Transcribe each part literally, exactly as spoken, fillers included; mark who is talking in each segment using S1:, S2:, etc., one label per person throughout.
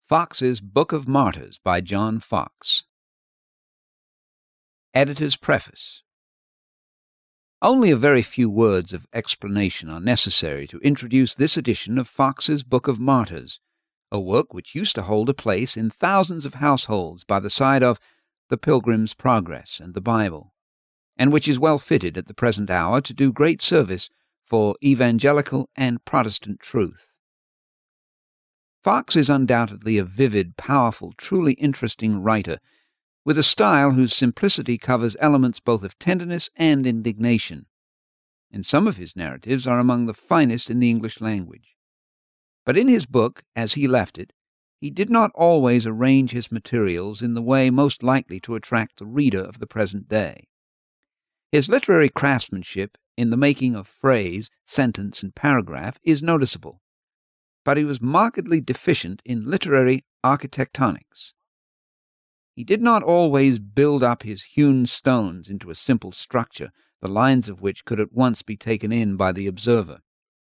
S1: Fox's Book of Martyrs by John Fox. Editor's Preface. Only a very few words of explanation are necessary to introduce this edition of Fox's Book of Martyrs, a work which used to hold a place in thousands of households by the side of The Pilgrim's Progress and the Bible, and which is well fitted at the present hour to do great service for evangelical and Protestant truth. Fox is undoubtedly a vivid, powerful, truly interesting writer, with a style whose simplicity covers elements both of tenderness and indignation, and some of his narratives are among the finest in the English language. But in his book, as he left it, he did not always arrange his materials in the way most likely to attract the reader of the present day. His literary craftsmanship in the making of phrase, sentence, and paragraph is noticeable, but he was markedly deficient in literary architectonics. He did not always build up his hewn stones into a simple structure, the lines of which could at once be taken in by the observer.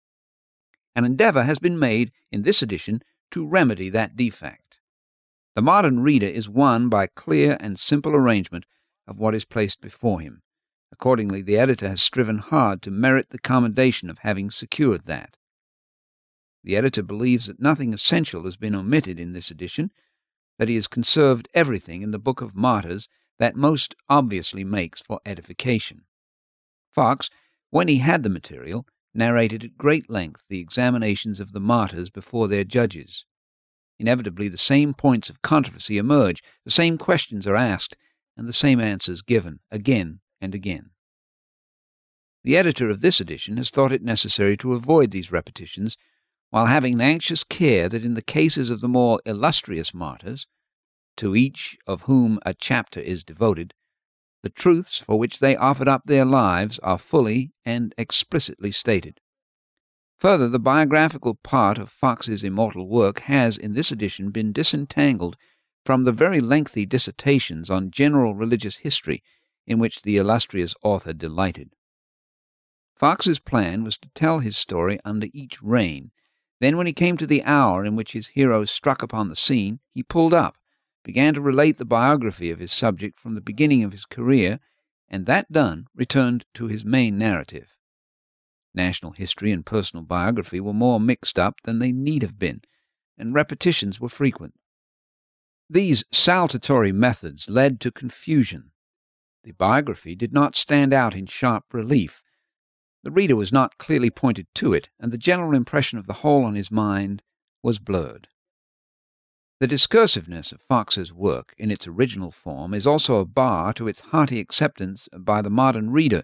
S1: An endeavour has been made in this edition to remedy that defect. The modern reader is won by clear and simple arrangement of what is placed before him. Accordingly, the editor has striven hard to merit the commendation of having secured that. The editor believes that nothing essential has been omitted in this edition, that he has conserved everything in the Book of Martyrs that most obviously makes for edification. Fox, when he had the material, narrated at great length the examinations of the martyrs before their judges. Inevitably the same points of controversy emerge, the same questions are asked, and the same answers given, again and again. The editor of this edition has thought it necessary to avoid these repetitions, while having an anxious care that in the cases of the more illustrious martyrs, to each of whom a chapter is devoted, the truths for which they offered up their lives are fully and explicitly stated. Further, the biographical part of Fox's immortal work has, in this edition, been disentangled from the very lengthy dissertations on general religious history in which the illustrious author delighted. Fox's plan was to tell his story under each reign. Then, when he came to the hour in which his hero struck upon the scene, he pulled up, began to relate the biography of his subject from the beginning of his career, and that done, returned to his main narrative. National history and personal biography were more mixed up than they need have been, and repetitions were frequent. These saltatory methods led to confusion. The biography did not stand out in sharp relief. The reader was not clearly pointed to it, and the general impression of the whole on his mind was blurred. The discursiveness of Fox's work, in its original form, is also a bar to its hearty acceptance by the modern reader,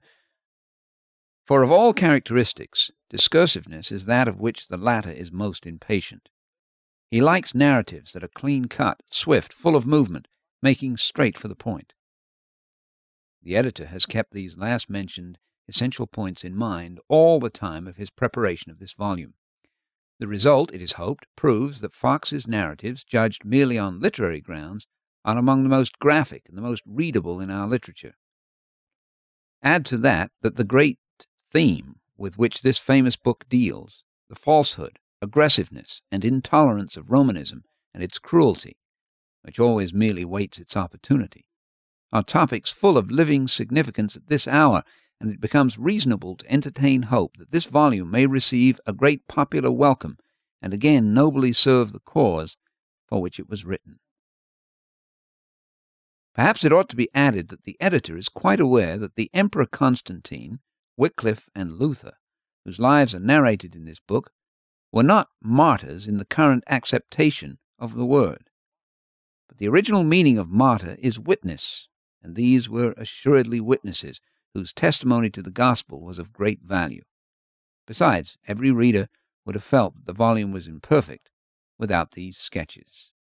S1: for of all characteristics, discursiveness is that of which the latter is most impatient. He likes narratives that are clean-cut, swift, full of movement, making straight for the point. The editor has kept these last-mentioned essential points in mind all the time of his preparation of this volume. The result, it is hoped, proves that Fox's narratives, judged merely on literary grounds, are among the most graphic and the most readable in our literature. Add to that that the great theme with which this famous book deals, the falsehood, aggressiveness, and intolerance of Romanism and its cruelty, which always merely waits its opportunity, are topics full of living significance at this hour, and it becomes reasonable to entertain hope that this volume may receive a great popular welcome and again nobly serve the cause for which it was written. Perhaps it ought to be added that the editor is quite aware that the Emperor Constantine, Wycliffe, and Luther, whose lives are narrated in this book, were not martyrs in the current acceptation of the word. But the original meaning of martyr is witness, and these were assuredly witnesses whose testimony to the gospel was of great value. Besides, every reader would have felt that the volume was imperfect without these sketches.